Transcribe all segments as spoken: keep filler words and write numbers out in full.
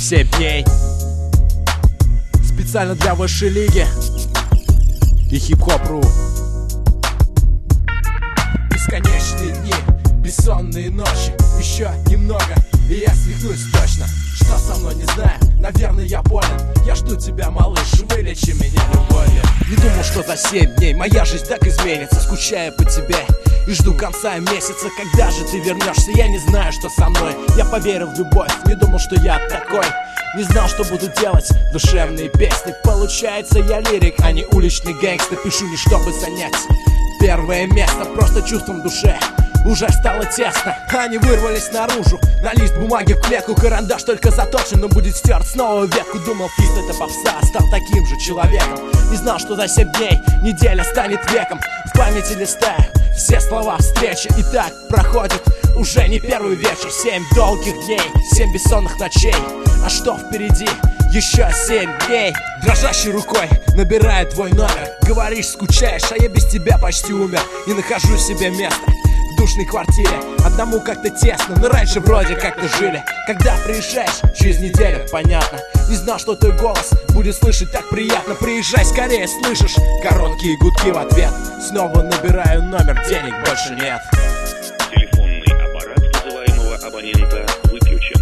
семь дней. Специально для высшей лиги и хип-хоп.ру. Бесконечные дни, бессонные ночи, еще немного, и я свихнусь точно. Что со мной, не знаю, наверное, я болен. Я жду тебя, малыш, вылечи меня любовью. Не думал, что за семь дней моя жизнь так изменится. Скучаю по тебе и жду конца месяца. Когда же ты вернешься, я не знаю, что со мной. Я поверил в любовь, не думал, что я такой. Не знал, что буду делать душевные песни. Получается, я лирик, а не уличный гэнгстер. Пишу не чтобы занять первое место, просто чувством в душе уже стало тесно. Они вырвались наружу, на лист бумаги в клетку. Карандаш только заточен, но будет стерт с нового веку. Думал, фист это попса, стал таким же человеком. Не знал, что за семь дней неделя станет веком. В памяти листаю все слова встречи. И так проходит уже не первый вечер. Семь долгих дней, семь бессонных ночей. А что впереди? Еще семь дней. Дрожащей рукой набираю твой номер. Говоришь, скучаешь, а я без тебя почти умер. Не нахожу себе места в душной квартире. Одному как-то тесно, но раньше вроде как-то жили. Когда приезжаешь, через неделю, понятно. Не знал, что твой голос будет слышать так приятно. Приезжай скорее, слышишь? Короткие гудки в ответ. Снова набираю номер, денег больше нет. Телефонный аппарат вызываемого абонента выключен.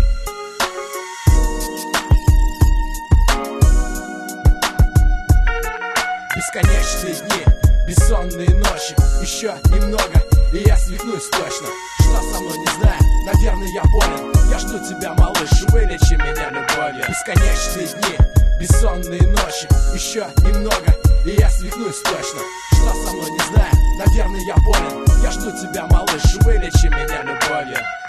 Бесконечные дни, бессонные ночи, еще немного, и я свихнусь точно. Что со мной, не знаю, наверное, я болен. Я жду тебя, малыш, вылечи меня любовью. Бесконечные дни, бессонные ночи, еще немного, и я свихнусь точно. Что со мной, не знаю, наверное, я болен. Я жду тебя, малыш, вылечи меня любовью.